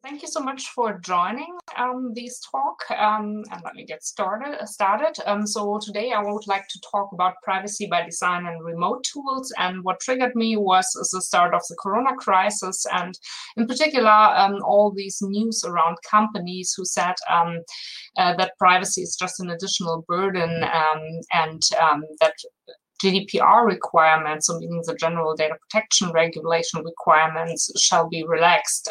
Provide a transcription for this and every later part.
Thank you so much for joining this talk, and let me get started. So today I would like to talk about privacy by design and remote tools, and what triggered me was the start of the Corona crisis, and in particular all these news around companies who said that privacy is just an additional burden, and that GDPR requirements, so meaning the General Data Protection Regulation requirements, shall be relaxed.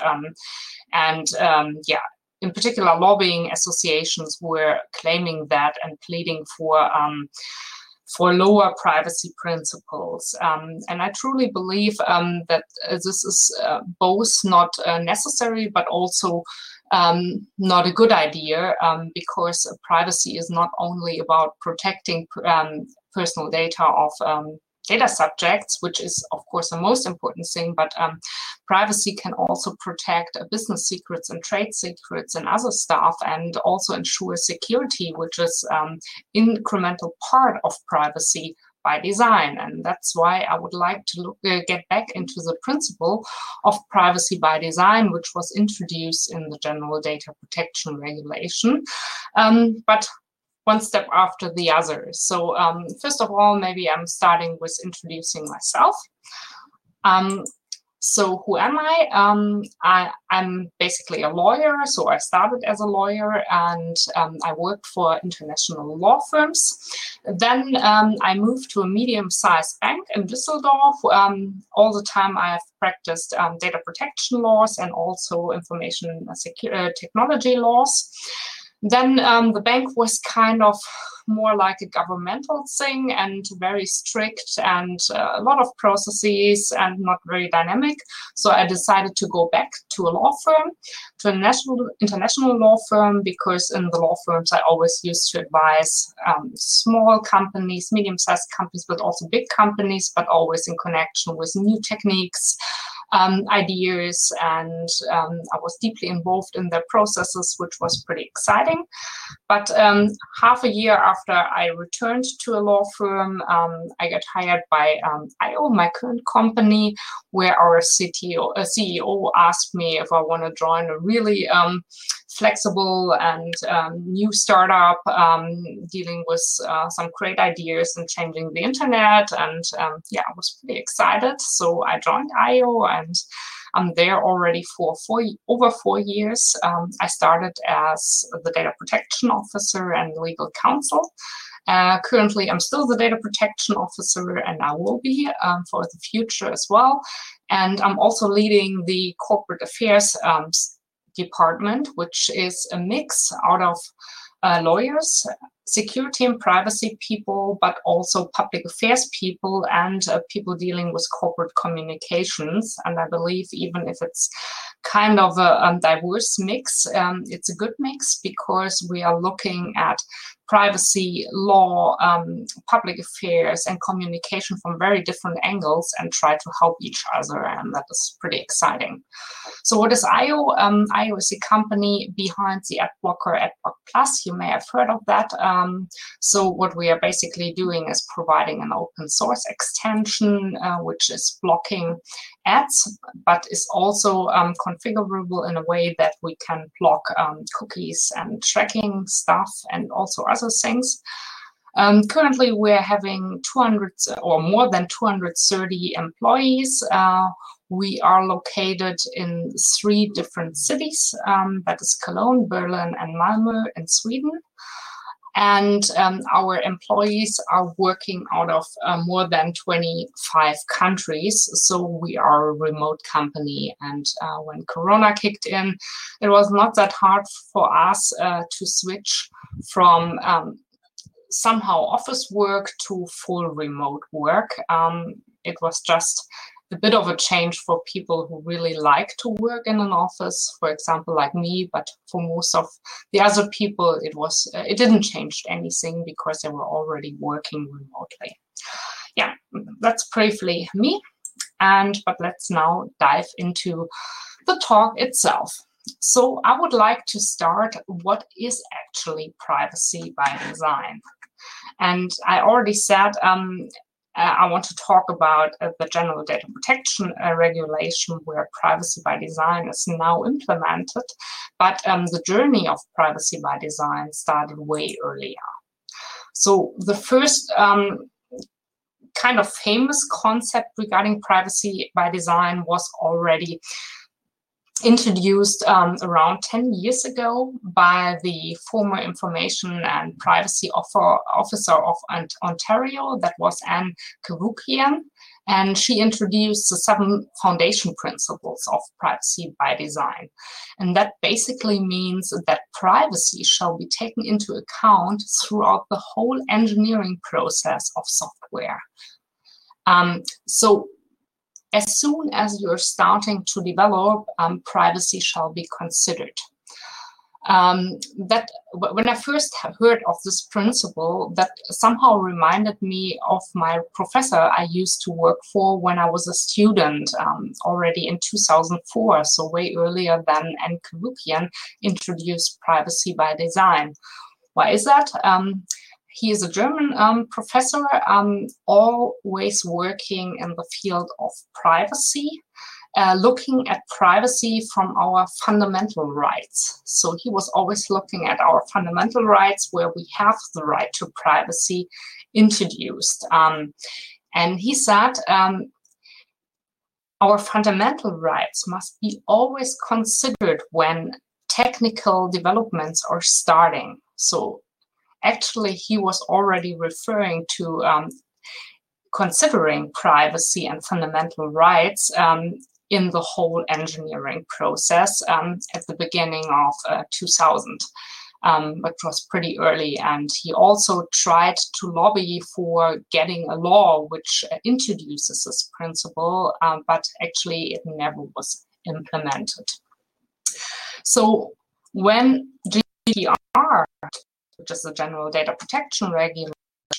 In particular, lobbying associations were claiming that and pleading for lower privacy principles. And I truly believe that this is both not necessary, but also not a good idea, because privacy is not only about protecting personal data of data subjects, which is of course the most important thing, but privacy can also protect business secrets and trade secrets and other stuff, and also ensure security, which is incremental part of privacy by design. And that's why I would like to get back into the principle of privacy by design, which was introduced in the General Data Protection Regulation. But one step after the other. So first of all, maybe I'm starting with introducing myself. So who am I? I'm basically a lawyer. So I started as a lawyer, and I worked for international law firms. Then I moved to a medium-sized bank in Düsseldorf. All the time I have practiced data protection laws and also information technology laws. Then the bank was kind of more like a governmental thing and very strict, and a lot of processes and not very dynamic. So I decided to go back to a law firm, to a international law firm, because in the law firms I always used to advise small companies, medium-sized companies, but also big companies, but always in connection with new techniques, ideas, and I was deeply involved in their processes, which was pretty exciting. But half a year after I returned to a law firm, I got hired by IO, my current company, where our CEO asked me if I want to join a really flexible and new startup dealing with some great ideas and changing the internet. And I was pretty excited. So I joined IO, and I'm there already for over 4 years. I started as the data protection officer and legal counsel. Currently, I'm still the data protection officer, and I will be for the future as well. And I'm also leading the corporate affairs department, which is a mix out of lawyers, security and privacy people, but also public affairs people and people dealing with corporate communications. And I believe even if it's kind of a diverse mix, it's a good mix, because we are looking at privacy, law, public affairs, and communication from very different angles and try to help each other, and that is pretty exciting. So what is IO? IO is a company behind the ad blocker AdBlock Plus. You may have heard of that. So what we are basically doing is providing an open source extension, which is blocking ads, but is also configurable in a way that we can block cookies and tracking stuff and also other things. Currently, we're having 200 or more than 230 employees. We are located in 3 different cities, that is Cologne, Berlin, and Malmö in Sweden. And our employees are working out of more than 25 countries. So we are a remote company. And when Corona kicked in, it was not that hard for us to switch from somehow office work to full remote work. It was just a bit of a change for people who really like to work in an office, for example, like me, but for most of the other people, it didn't change anything because they were already working remotely. Yeah, that's briefly me. But let's now dive into the talk itself. So I would like to start, what is actually privacy by design? And I already said I want to talk about the General Data Protection Regulation, where privacy by design is now implemented. But the journey of privacy by design started way earlier. So the first kind of famous concept regarding privacy by design was already introduced around 10 years ago by the former Information and Privacy Officer of Ontario, that was Anne Cavoukian, and she introduced the 7 foundation principles of privacy by design. And that basically means that privacy shall be taken into account throughout the whole engineering process of software. So as soon as you're starting to develop, privacy shall be considered. That when I first heard of this principle, that somehow reminded me of my professor I used to work for when I was a student, already in 2004, so way earlier than Anne Cavoukian introduced privacy by design. Why is that? He is a German professor, always working in the field of privacy, looking at privacy from our fundamental rights. So he was always looking at our fundamental rights, where we have the right to privacy introduced. And he said, our fundamental rights must be always considered when technical developments are starting. So actually, he was already referring to considering privacy and fundamental rights in the whole engineering process at the beginning of 2000, which was pretty early. And he also tried to lobby for getting a law which introduces this principle, but actually it never was implemented. So when GDPR, which is the General Data Protection Regulation,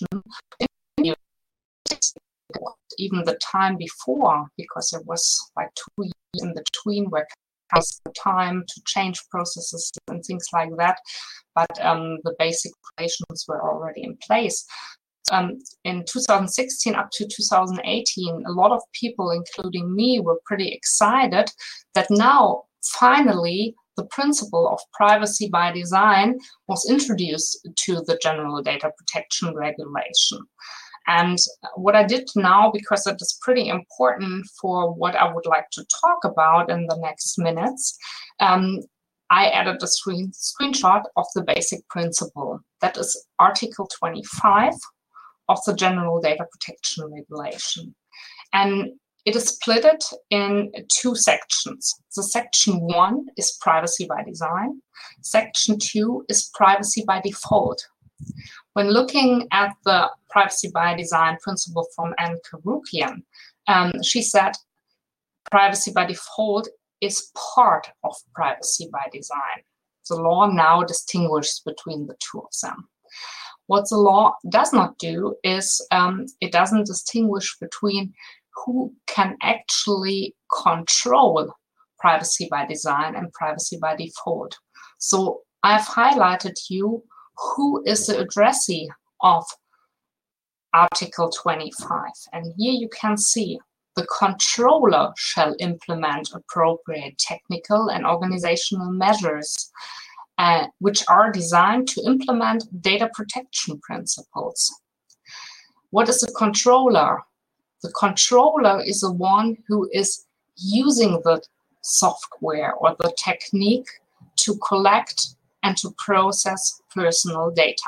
even the time before, because it was like 2 years in between where it was the time to change processes and things like that, but the basic regulations were already in place. In 2016 up to 2018, a lot of people, including me, were pretty excited that now finally the principle of privacy by design was introduced to the General Data Protection Regulation. And what I did now, because it is pretty important for what I would like to talk about in the next minutes, I added a screenshot of the basic principle. That is Article 25 of the General Data Protection Regulation. And it is split in 2 sections. So section 1 is privacy by design. Section 2 is privacy by default. When looking at the privacy by design principle from Anne Cavoukian, she said privacy by default is part of privacy by design. The law now distinguishes between the 2 of them. What the law does not do is it doesn't distinguish between who can actually control privacy by design and privacy by default. So I've highlighted you who is the addressee of Article 25. And here you can see the controller shall implement appropriate technical and organizational measures which are designed to implement data protection principles. What is a controller? The controller is the one who is using the software or the technique to collect and to process personal data.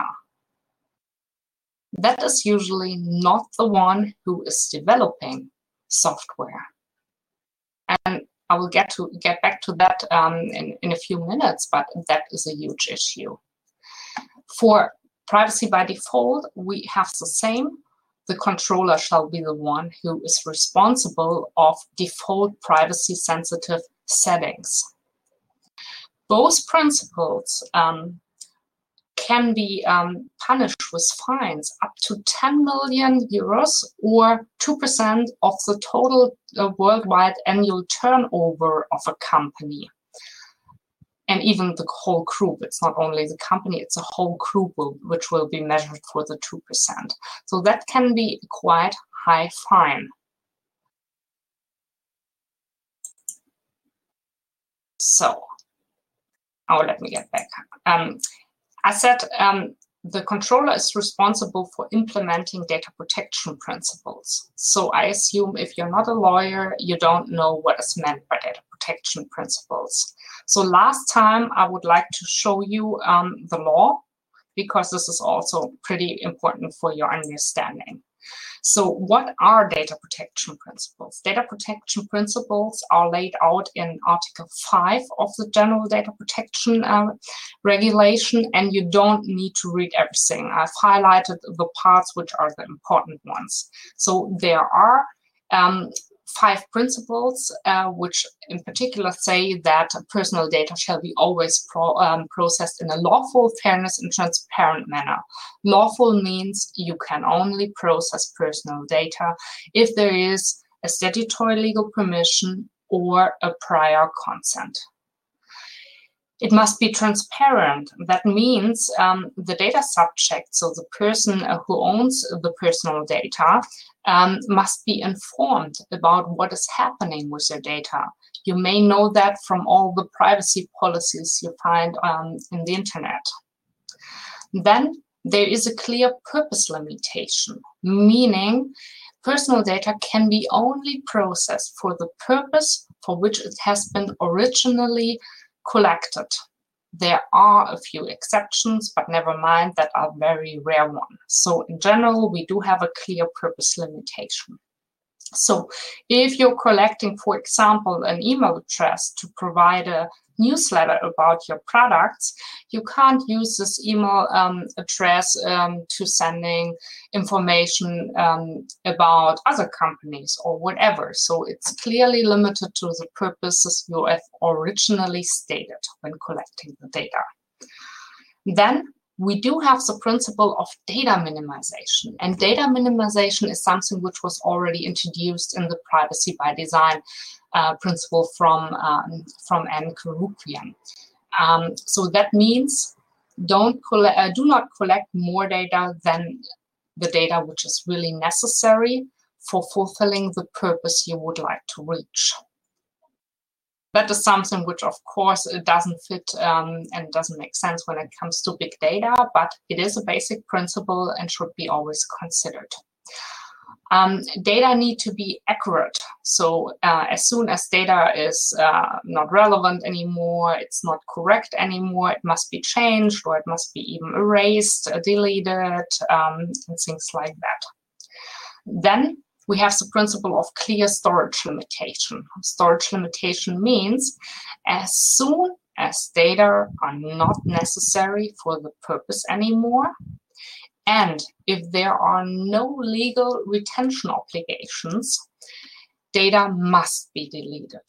That is usually not the one who is developing software. And I will get back to that in a few minutes, but that is a huge issue. For privacy by default, we have the same. The controller shall be the one who is responsible of default privacy-sensitive settings. Both principles can be punished with fines up to 10 million euros or 2% of the total worldwide annual turnover of a company. And even the whole group. It's not only the company, it's a whole group which will be measured for the 2%. So that can be quite high fine. So, let me get back. I said the controller is responsible for implementing data protection principles. So I assume if you're not a lawyer, you don't know what is meant by data protection principles. So last time I would like to show you the law, because this is also pretty important for your understanding. So what are data protection principles? Data protection principles are laid out in Article 5 of the General Data Protection Regulation, and you don't need to read everything. I've highlighted the parts which are the important ones. So there are 5 principles which in particular say that personal data shall be always processed in a lawful, fairness, and transparent manner. Lawful means you can only process personal data if there is a statutory legal permission or a prior consent. It must be transparent. That means the data subject, so the person who owns the personal data, must be informed about what is happening with their data. You may know that from all the privacy policies you find in the internet. Then there is a clear purpose limitation, meaning personal data can be only processed for the purpose for which it has been originally collected. There are a few exceptions, but never mind, that are very rare ones. So in general, we do have a clear purpose limitation. So if you're collecting, for example, an email address to provide a newsletter about your products, you can't use this email address to sending information about other companies or whatever. So it's clearly limited to the purposes you have originally stated when collecting the data. Then we do have the principle of data minimization. And data minimization is something which was already introduced in the privacy by design principle from Anne Karoukian. So that means do not collect more data than the data which is really necessary for fulfilling the purpose you would like to reach. That is something which, of course, it doesn't fit and doesn't make sense when it comes to big data, but it is a basic principle and should be always considered. Data need to be accurate. So as soon as data is not relevant anymore, it's not correct anymore, it must be changed, or it must be even erased, deleted, and things like that. Then we have the principle of clear storage limitation. Storage limitation means as soon as data are not necessary for the purpose anymore, and if there are no legal retention obligations, data must be deleted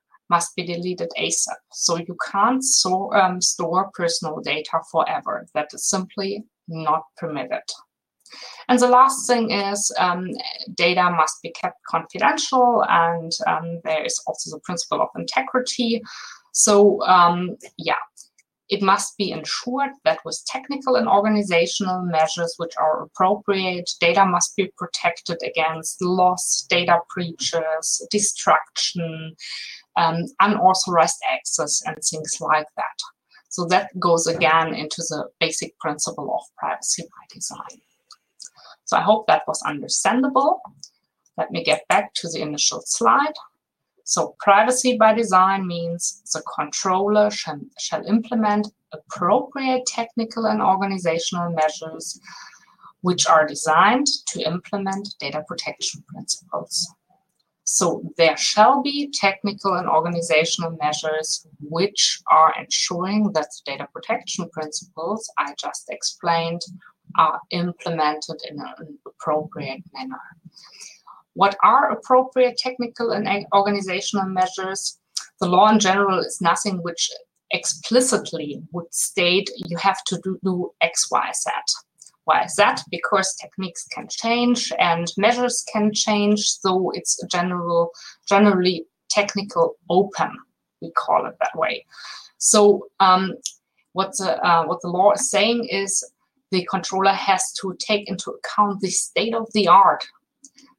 ASAP. So you can't store personal data forever. That is simply not permitted. And the last thing is data must be kept confidential, and there is also the principle of integrity. So yeah, it must be ensured that with technical and organizational measures which are appropriate, data must be protected against loss, data breaches, destruction, unauthorized access, and things like that. So that goes again into the basic principle of privacy by design. So I hope that was understandable. Let me get back to the initial slide. So privacy by design means the controller shall implement appropriate technical and organizational measures which are designed to implement data protection principles. So there shall be technical and organizational measures which are ensuring that the data protection principles I just explained are implemented in an appropriate manner. What are appropriate technical and organizational measures? The law in general is nothing which explicitly would state you have to do X, Y, Z. Why is that? Because techniques can change and measures can change, so it's generally technical open, we call it that way. So what the law is saying is the controller has to take into account the state of the art.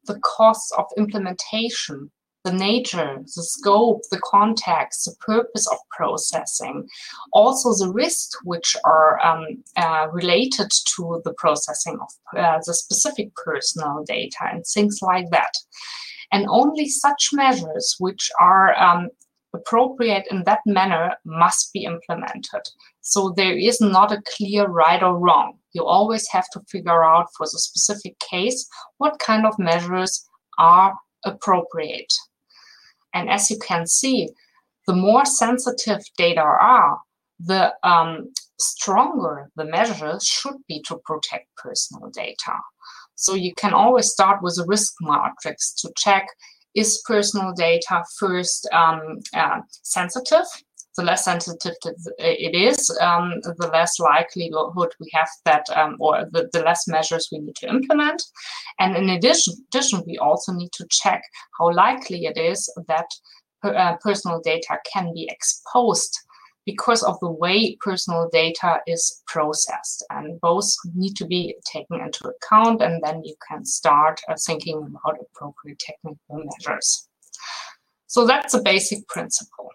the costs of implementation, the nature, the scope, the context, the purpose of processing, also the risks which are related to the processing of the specific personal data and things like that. And only such measures which are appropriate in that manner must be implemented. So there is not a clear right or wrong. You always have to figure out for the specific case what kind of measures are appropriate. And as you can see, the more sensitive data are, the stronger the measures should be to protect personal data. So you can always start with a risk matrix to check, is personal data first sensitive? The less sensitive it is, the less likelihood we have that, or the less measures we need to implement. And in addition, we also need to check how likely it is that personal data can be exposed because of the way personal data is processed. And both need to be taken into account, and then you can start thinking about appropriate technical measures. So that's a basic principle.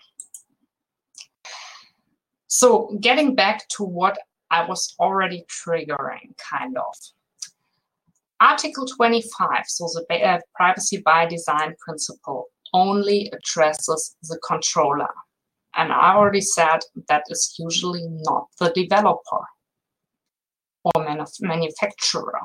So getting back to what I was already triggering, kind of. Article 25, so the privacy by design principle, only addresses the controller. And I already said that is usually not the developer or manufacturer.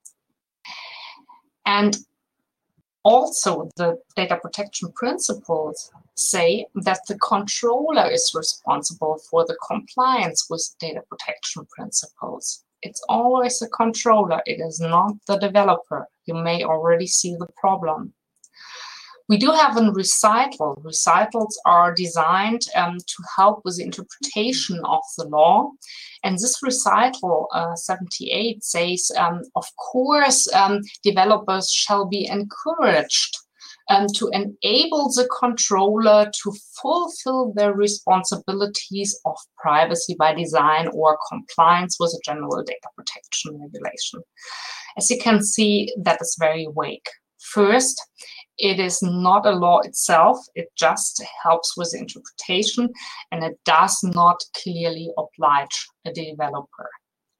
And also the data protection principles say that the controller is responsible for the compliance with data protection principles. It's always the controller, it is not the developer. You may already see the problem. We do have a recital. Recitals are designed to help with the interpretation of the law. And this recital 78 says, of course, developers shall be encouraged to enable the controller to fulfill their responsibilities of privacy by design or compliance with the general data protection regulation. As you can see, that is very vague. First, it is not a law itself, it just helps with interpretation, and it does not clearly oblige a developer.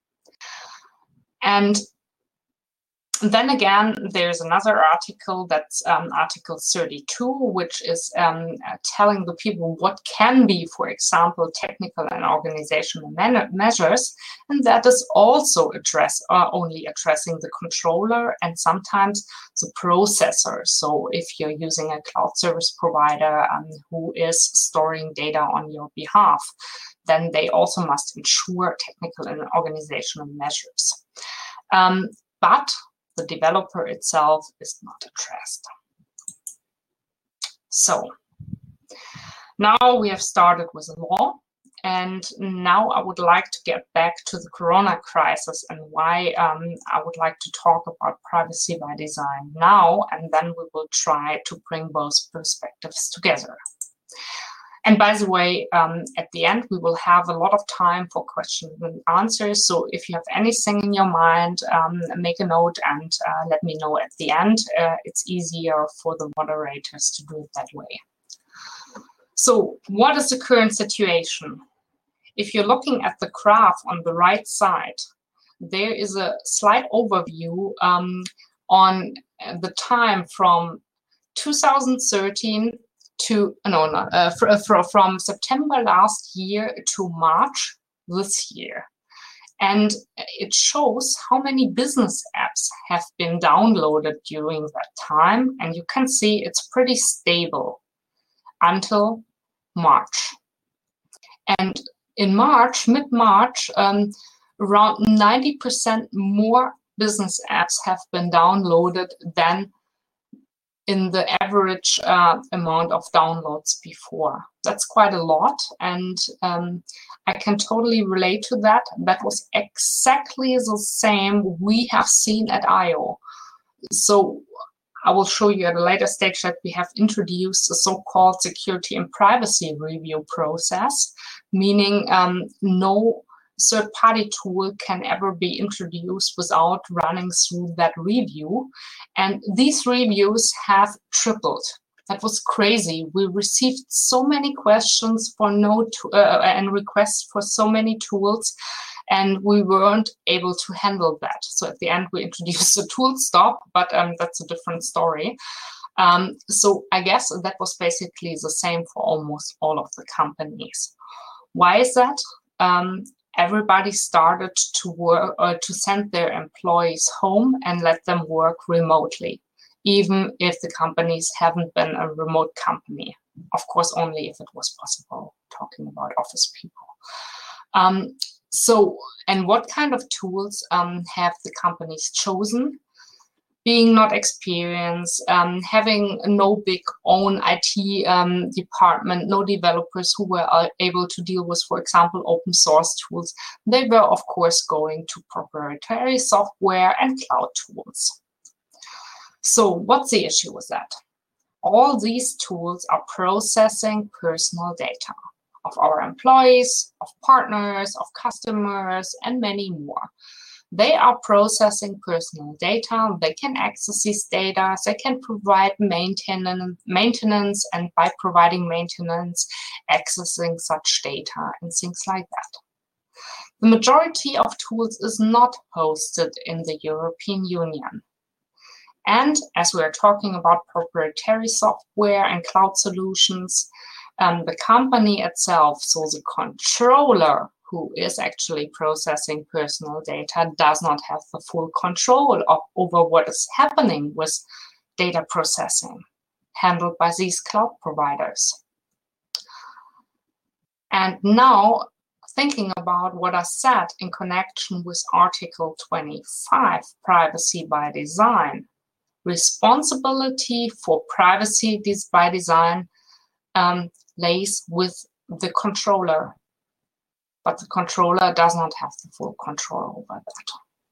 And then again, there's another article, that's Article 32, which is telling the people what can be, for example, technical and organizational measures, and that is also only addressing the controller and sometimes the processor. So if you're using a cloud service provider who is storing data on your behalf, then they also must ensure technical and organizational measures. But the developer itself is not addressed. So now we have started with the law, and now I would like to get back to the Corona crisis and why I would like to talk about privacy by design now, and then we will try to bring both perspectives together. And by the way, at the end, we will have a lot of time for questions and answers. So if you have anything in your mind, make a note and let me know at the end. It's easier for the moderators to do it that way. So what is the current situation? If you're looking at the graph on the right side, there is a slight overview on the time from 2013 from September last year to March this year. And it shows how many business apps have been downloaded during that time. And you can see it's pretty stable until March. And in March, mid-March, around 90% more business apps have been downloaded than in the average amount of downloads before. That's quite a lot, and I can totally relate to that. That was exactly the same we have seen at I/O. So I will show you at a later stage that we have introduced a so-called security and privacy review process, meaning no third-party tool can ever be introduced without running through that review. And these reviews have tripled. That was crazy. We received so many questions for and requests for so many tools, and we weren't able to handle that. So at the end, we introduced a tool stop, but that's a different story. So I guess that was basically the same for almost all of the companies. Why is that? Everybody started to work to send their employees home and let them work remotely, even if the companies haven't been a remote company. Of course, only if it was possible, talking about office people. And what kind of tools have the companies chosen? Being not experienced, having no big own IT department, no developers who were able to deal with, for example, open source tools, they were, of course, going to proprietary software and cloud tools. So what's the issue with that? All these tools are processing personal data of our employees, of partners, of customers, and many more. They are processing personal data. They can access these data. They can provide maintenance, and by providing maintenance, accessing such data and things like that. The majority of tools is not hosted in the European Union. And as we are talking about proprietary software and cloud solutions, the company itself, so the controller who is actually processing personal data, does not have the full control over what is happening with data processing handled by these cloud providers. And now, thinking about what I said in connection with Article 25, Privacy by Design, responsibility for privacy by design lays with the controller. But the controller does not have the full control over that.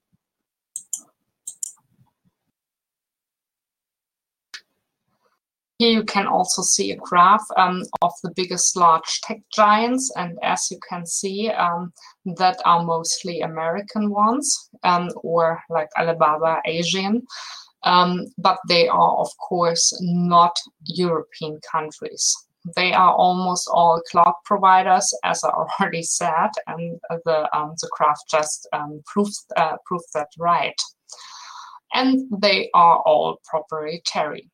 Here you can also see a graph of the biggest large tech giants, and as you can see, that are mostly American ones, or like Alibaba, Asian, but they are, of course, not European countries. They are almost all cloud providers, as I already said, and the graph just proves that right. And they are all proprietary.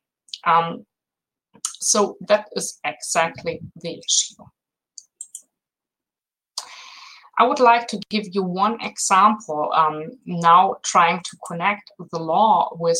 So that is exactly the issue. I would like to give you one example now, trying to connect the law with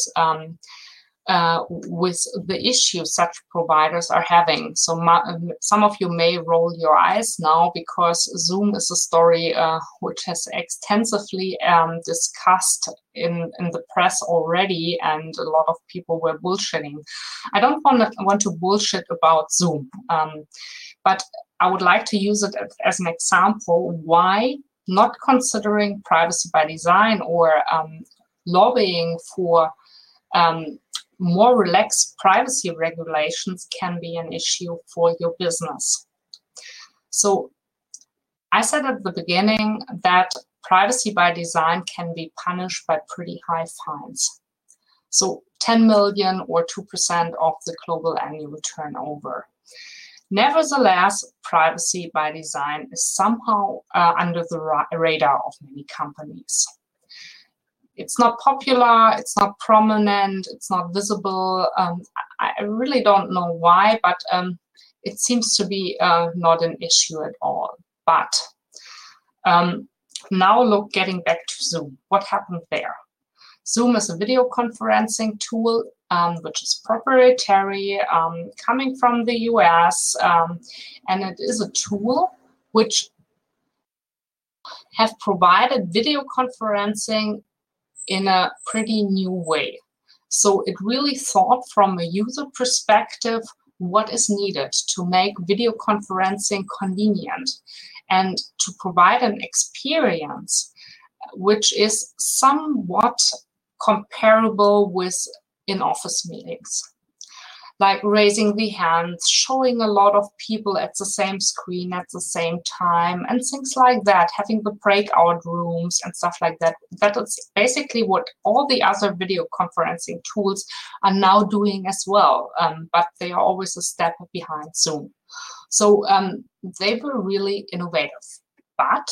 the issues such providers are having. So some of you may roll your eyes now, because Zoom is a story which has extensively discussed in the press already, and a lot of people were bullshitting. I don't want to bullshit about Zoom, but I would like to use it as an example why not considering privacy by design or lobbying for more relaxed privacy regulations can be an issue for your business. So I said at the beginning that privacy by design can be punished by pretty high fines. So 10 million or 2% of the global annual turnover. Nevertheless, privacy by design is somehow under the radar of many companies. It's not popular, it's not prominent, it's not visible. I really don't know why, but it seems to be not an issue at all. But now getting back to Zoom, what happened there? Zoom is a video conferencing tool which is proprietary, coming from the US, and it is a tool which have provided video conferencing in a pretty new way. So it really thought from a user perspective what is needed to make video conferencing convenient and to provide an experience which is somewhat comparable with in-office meetings. like raising the hands, showing a lot of people at the same screen at the same time, and things like that, having the breakout rooms and stuff like that. That is basically what all the other video conferencing tools are now doing as well, but they are always a step behind Zoom. So they were really innovative, but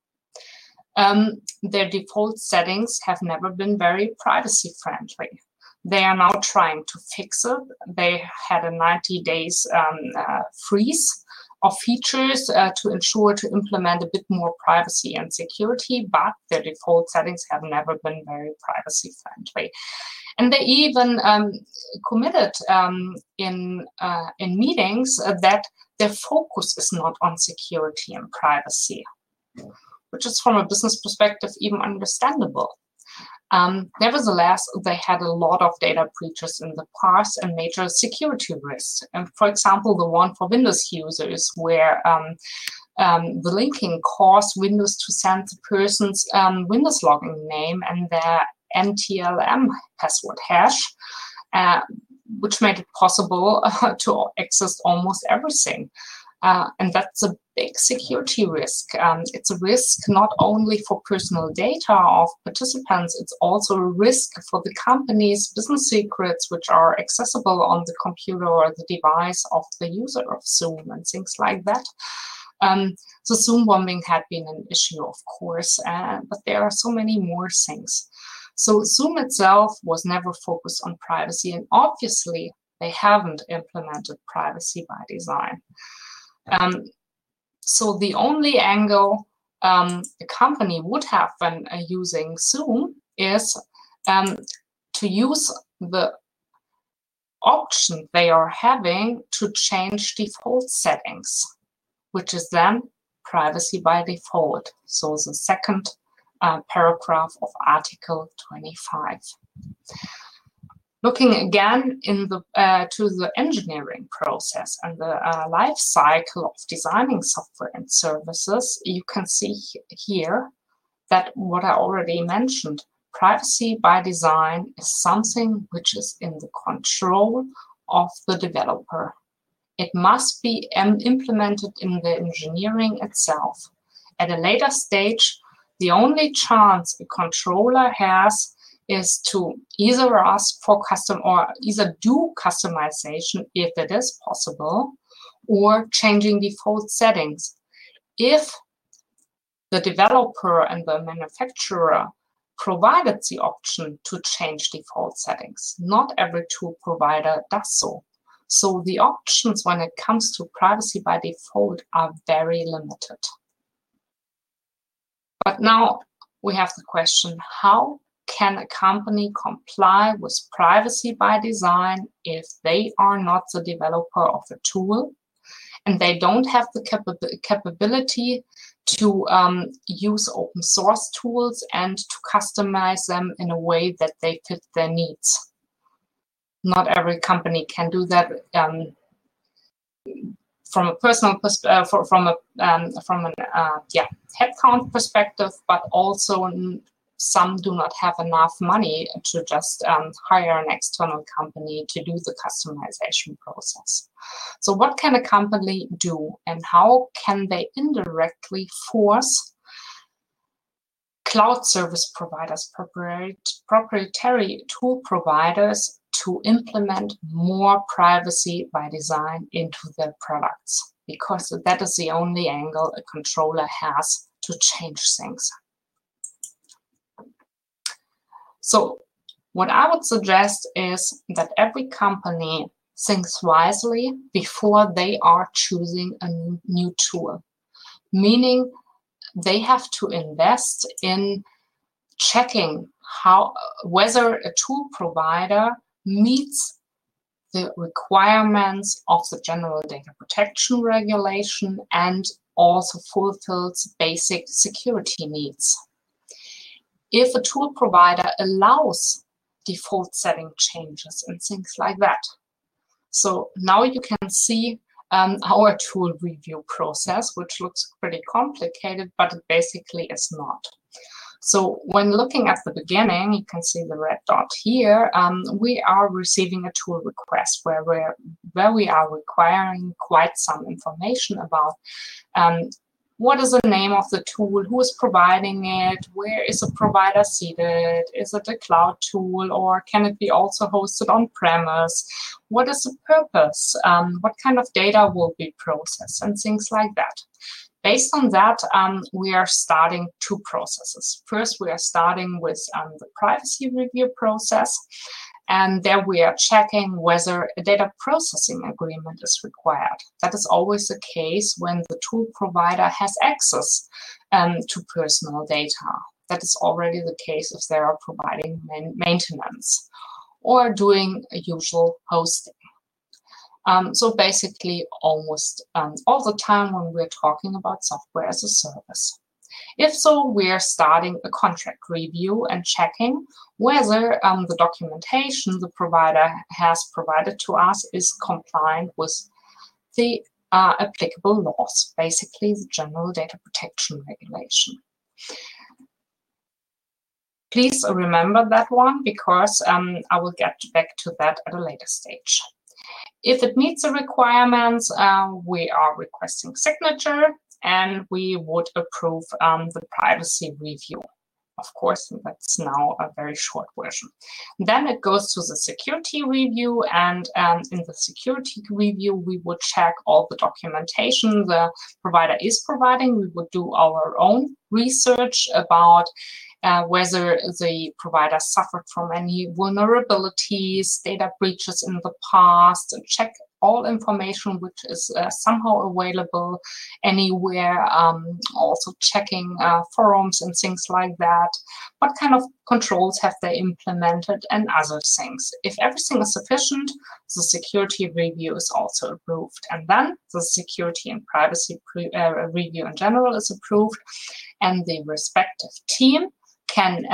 their default settings have never been very privacy friendly. They are now trying to fix it. They had a 90 days freeze of features to ensure to implement a bit more privacy and security, but their default settings have never been very privacy friendly. And they even committed in meetings that their focus is not on security and privacy, which is from a business perspective even understandable. Nevertheless, they had a lot of data breaches in the past and major security risks. And for example, the one for Windows users, where the linking caused Windows to send the person's Windows login name and their NTLM password hash, which made it possible to access almost everything. And that's a big security risk. It's a risk not only for personal data of participants, it's also a risk for the company's business secrets, which are accessible on the computer or the device of the user of Zoom and things like that. So Zoom bombing had been an issue, of course, but there are so many more things. So Zoom itself was never focused on privacy, and obviously they haven't implemented privacy by design. So the only angle the company would have when using Zoom is to use the option they are having to change default settings, which is then privacy by default. So the second paragraph of Article 25. Looking again in the to the engineering process and the life cycle of designing software and services, you can see here that what I already mentioned, privacy by design is something which is in the control of the developer. It must be implemented in the engineering itself. At a later stage, the only chance a controller has is to either ask for custom or either do customization if it is possible, or changing default settings. If the developer and the manufacturer provided the option to change default settings, not every tool provider does so. So the options when it comes to privacy by default are very limited. But now we have the question, how can a company comply with privacy by design if they are not the developer of a tool and they don't have the capability to use open source tools and to customize them in a way that they fit their needs? Not every company can do that from a personal perspective, from an headcount perspective, but also some do not have enough money to just hire an external company to do the customization process. So what can a company do, and how can they indirectly force cloud service providers, proprietary tool providers to implement more privacy by design into their products? Because that is the only angle a controller has to change things. So what I would suggest is that every company thinks wisely before they are choosing a new tool, meaning they have to invest in checking whether a tool provider meets the requirements of the General Data Protection Regulation and also fulfills basic security needs. If a tool provider allows default setting changes and things like that. So now you can see our tool review process, which looks pretty complicated, but it basically is not. So when looking at the beginning, you can see the red dot here. We are receiving a tool request where we are requiring quite some information about what is the name of the tool, who is providing it, where is the provider seated, is it a cloud tool, or can it be also hosted on premise, what is the purpose, what kind of data will be processed, and things like that. Based on that, we are starting two processes. First, we are starting with the privacy review process, and there we are checking whether a data processing agreement is required. That is always the case when the tool provider has access to personal data. That is already the case if they are providing maintenance or doing a usual hosting. So basically almost all the time when we're talking about software as a service. If so, we're starting a contract review and checking whether the documentation the provider has provided to us is compliant with the applicable laws, basically the General Data Protection Regulation. Please remember that one because I will get back to that at a later stage. If it meets the requirements, we are requesting signature and we would approve the privacy review. Of course, that's now a very short version. Then it goes to the security review, and in the security review, we would check all the documentation the provider is providing. We would do our own research about whether the provider suffered from any vulnerabilities, data breaches in the past, and check all information which is somehow available anywhere, also checking forums and things like that. What kind of controls have they implemented and other things. If everything is sufficient, the security review is also approved. And then the security and privacy review in general is approved, and the respective team can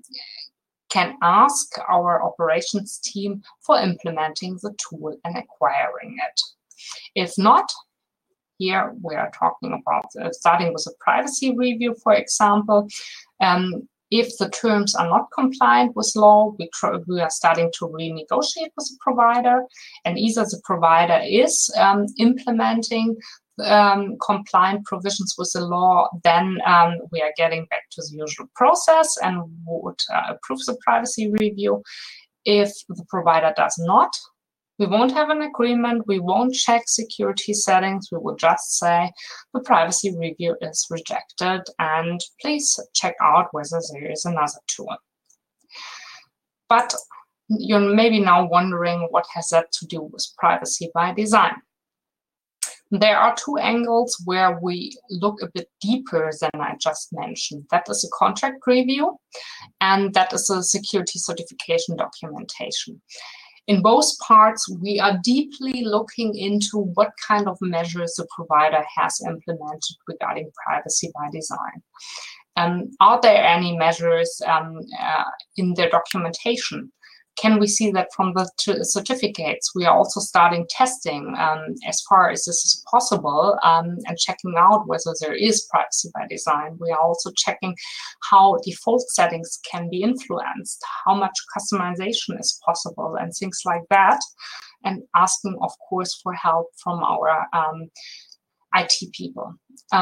ask our operations team for implementing the tool and acquiring it. If not, here we are talking about starting with a privacy review, for example. If the terms are not compliant with law, we are starting to renegotiate with the provider, and either the provider is implementing compliant provisions with the law, then we are getting back to the usual process and would approve the privacy review. If the provider does not, we won't have an agreement, we won't check security settings, we will just say the privacy review is rejected and please check out whether there is another tool. But you're maybe now wondering what has that to do with privacy by design. There are two angles where we look a bit deeper than I just mentioned. That is a contract review, and that is a security certification documentation. In both parts, we are deeply looking into what kind of measures the provider has implemented regarding privacy by design. Are there any measures in their documentation? Can we see that from the certificates? We are also starting testing as far as this is possible and checking out whether there is privacy by design. We are also checking how default settings can be influenced, how much customization is possible and things like that, and asking, of course, for help from our IT people.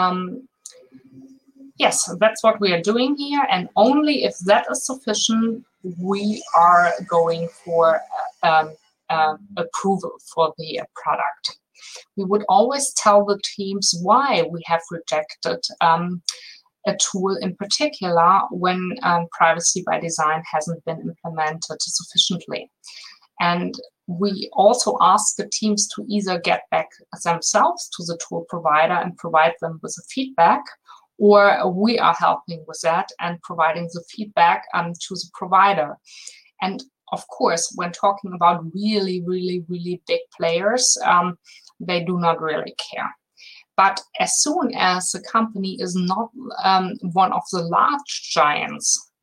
Yes, that's what we are doing here, and only if that is sufficient, we are going for approval for the product. We would always tell the teams why we have rejected a tool in particular when privacy by design hasn't been implemented sufficiently. And we also ask the teams to either get back themselves to the tool provider and provide them with the feedback, or we are helping with that and providing the feedback to the provider. And of course, when talking about really, really, really big players, they do not really care. But as soon as the company is not one of the large giants,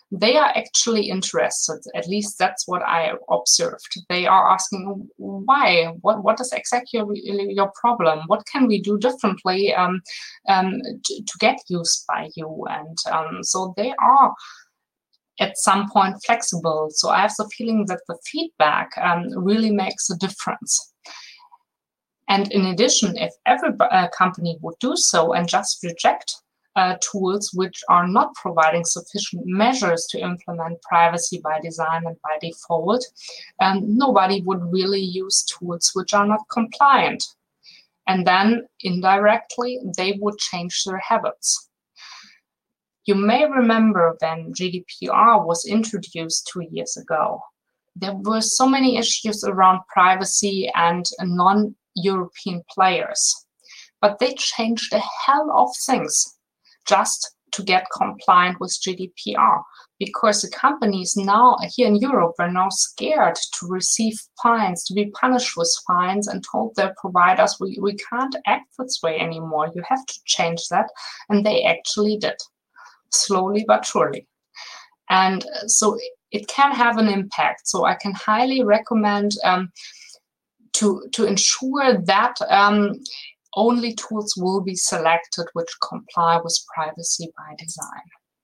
they are actually interested. At least that's what I observed. They are asking why, what is exactly your problem? What can we do differently to get used by you? And so they are at some point flexible. So I have the feeling that the feedback really makes a difference. And in addition, if every company would do so and just reject tools which are not providing sufficient measures to implement privacy by design and by default, nobody would really use tools which are not compliant. And then indirectly, they would change their habits. You may remember when GDPR was introduced 2 years ago, there were so many issues around privacy and non-European players, but they changed a hell of things just to get compliant with GDPR, because the companies now here in Europe are now scared to receive fines, to be punished with fines, and told their providers, we can't act this way anymore, you have to change that. And they actually did, slowly but surely. And so it can have an impact. So I can highly recommend to ensure that only tools will be selected which comply with privacy by design.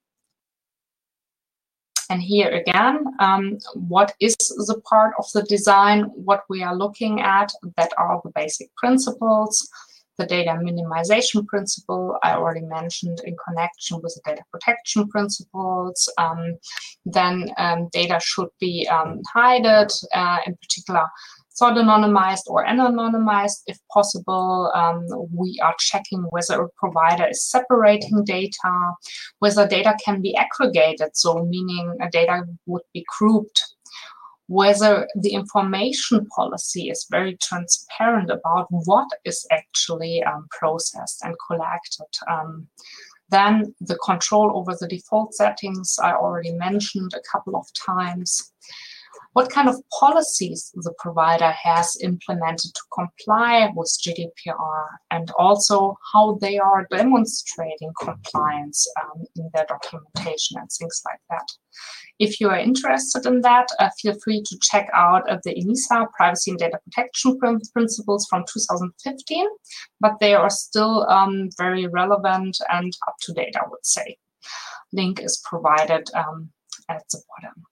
And here again, what is the part of the design, what we are looking at, that are the basic principles. The data minimization principle I already mentioned in connection with the data protection principles. Then data should be hidden, in particular pseudonymized or anonymized if possible. We are checking whether a provider is separating data, whether data can be aggregated, so meaning data would be grouped, whether the information policy is very transparent about what is actually processed and collected. Then the control over the default settings I already mentioned a couple of times. What kind of policies the provider has implemented to comply with GDPR, and also how they are demonstrating compliance in their documentation and things like that. If you are interested in that, feel free to check out the ENISA Privacy and Data Protection Principles from 2015, but they are still very relevant and up to date, I would say. Link is provided at the bottom.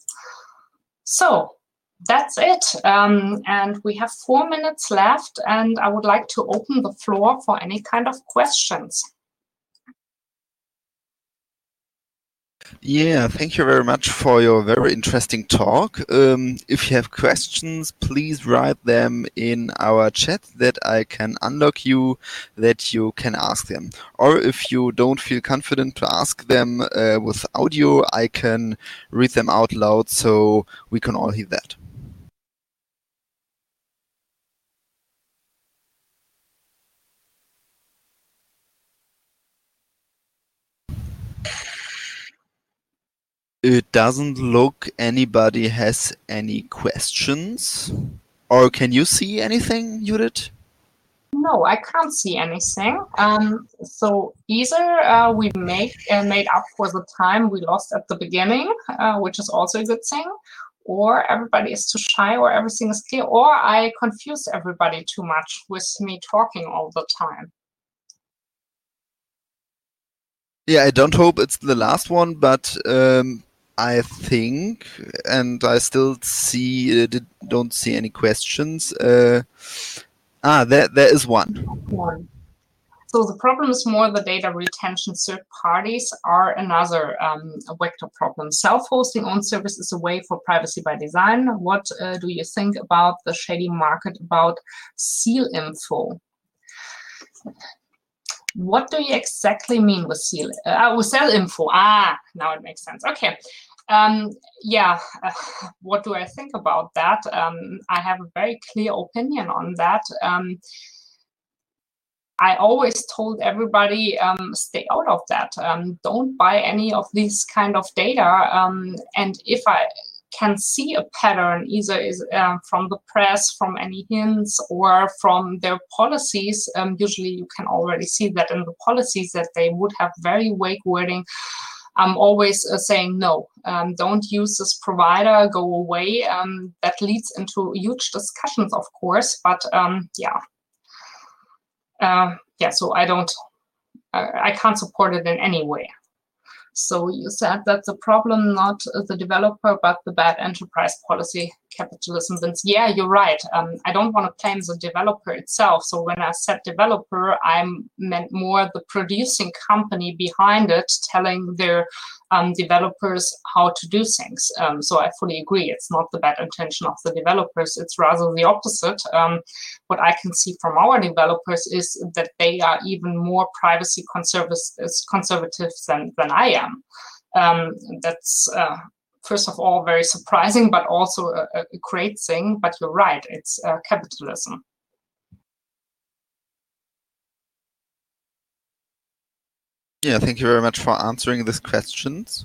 So that's it. And we have 4 minutes left, and I would like to open the floor for any kind of questions. Yeah, thank you very much for your very interesting talk. If you have questions, please write them in our chat that I can unlock you, that you can ask them. Or if you don't feel confident to ask them with audio, I can read them out loud so we can all hear that. It doesn't look anybody has any questions. Or can you see anything, Judith? No, I can't see anything. So either we made up for the time we lost at the beginning, which is also a good thing, or everybody is too shy, or everything is clear, or I confused everybody too much with me talking all the time. Yeah, I don't hope it's the last one, but I think, and I still see, don't see any questions. There is one. So the problem is more the data retention. Third parties are another vector problem. Self-hosting own service is a way for privacy by design. What do you think about the shady market about seal info? What do you exactly mean with seal? With cell info? Now it makes sense. Okay. What do I think about that? I have a very clear opinion on that. I always told everybody, stay out of that. Don't buy any of these kind of data. And if I can see a pattern, either is from the press, from any hints, or from their policies, usually you can already see that in the policies that they would have very vague wording. I'm always saying no, don't use this provider, go away. That leads into huge discussions, of course, but so I can't support it in any way. So you said that the problem, not the developer, but the bad enterprise policy, capitalism wins. Yeah, you're right. I don't want to blame the developer itself. So when I said developer, I meant more the producing company behind it, telling their developers how to do things. So I fully agree. It's not the bad intention of the developers. It's rather the opposite. What I can see from our developers is that they are even more privacy conservative than I am. That's first of all very surprising, but also a great thing. But you're right, it's capitalism. Yeah, thank you very much for answering these questions.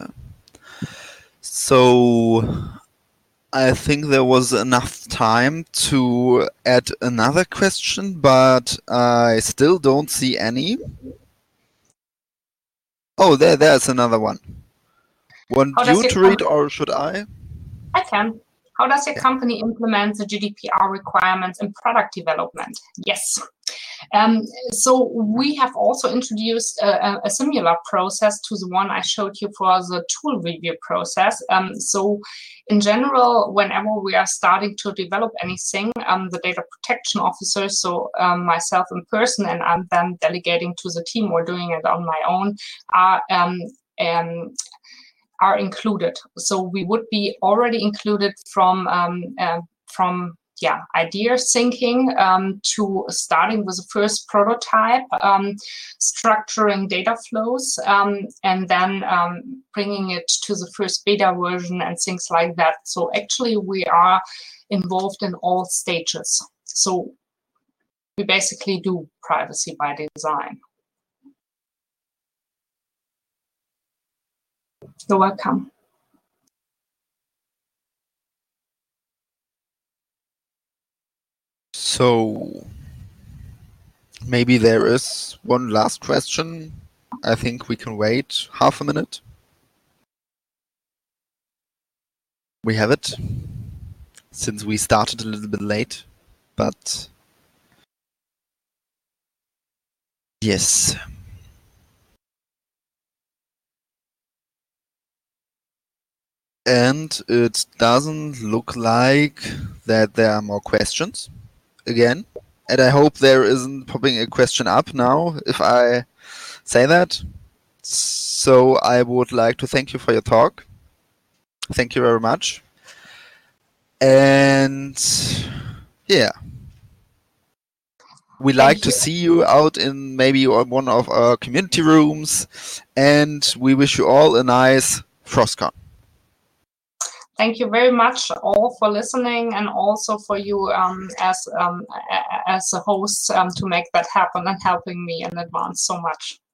So I think there was enough time to add another question, but I still don't see any. Oh, there's another one. Want you to read, or should I? I can. How does your company implement the GDPR requirements in product development? Yes. So we have also introduced a similar process to the one I showed you for the tool review process. So in general, whenever we are starting to develop anything, the data protection officer, so myself in person, and I'm then delegating to the team or doing it on my own, are included. So we would be already included from idea thinking to starting with the first prototype, structuring data flows, and then bringing it to the first beta version and things like that. So actually we are involved in all stages. So we basically do privacy by design. You're welcome. So maybe there is one last question. I think we can wait half a minute. We have it, since we started a little bit late, but yes. And it doesn't look like that there are more questions again. And I hope there isn't popping a question up now if I say that. So I would like to thank you for your talk. Thank you very much. And yeah. We like to see you out in maybe one of our community rooms, and we wish you all a nice FrostCon. Thank you very much all for listening, and also for you as a host to make that happen and helping me in advance so much.